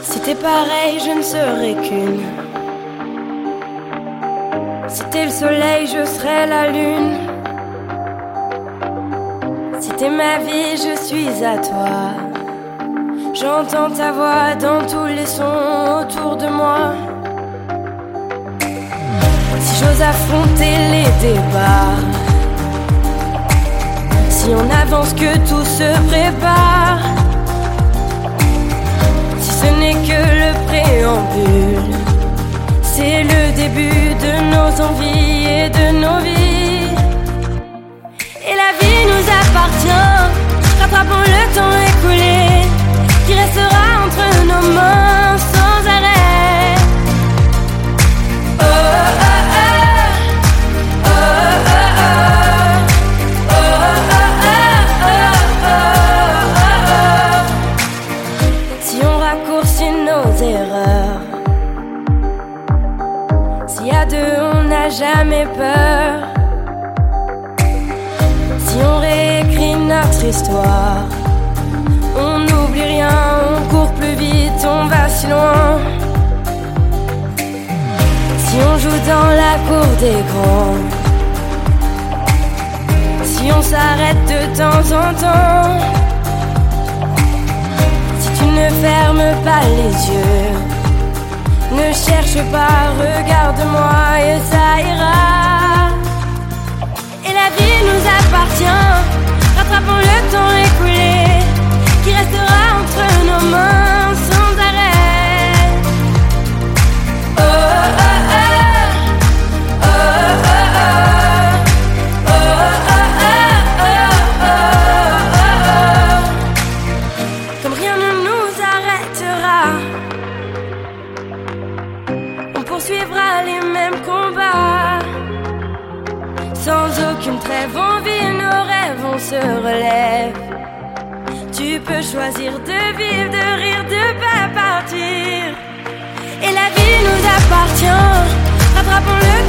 Si t'es pareil, je ne serai qu'une. Si t'es le soleil, je serai la lune. Si t'es ma vie, je suis à toi. J'entends ta voix dans tous les sons autour de moi. Si j'ose affronter les débats, si on avance que tout se prépare, si ce n'est que le préambule, c'est le début de nos envies et de nos vies. Et la vie nous appartient, rattrapons le temps écoulé qui restera entre nos mains sans arrêt. Oh, oh, oh, oh, oh, oh, oh, oh, oh, oh. Si on raccourcit nos erreurs, si à deux on n'a jamais peur, si on réécrit notre histoire, on n'oublie rien, on court plus vite, on va si loin. Si on joue dans la cour des grands, si on s'arrête de temps en temps, si tu ne fermes pas les yeux, ne cherche pas, regarde-moi et ça ira. Et la vie nous appartient, rattrapons le temps écoulé qui restera entre nos mains sans arrêt. Oh, oh, oh, oh, oh, oh, oh, oh, oh, oh. Comme rien ne nous arrêtera, on poursuivra les mêmes combats. Sans aucune trêve, en vie, nos rêves, on se relève. Tu peux choisir de vivre, de rire, de pas partir. Et la vie nous appartient, rattrapons le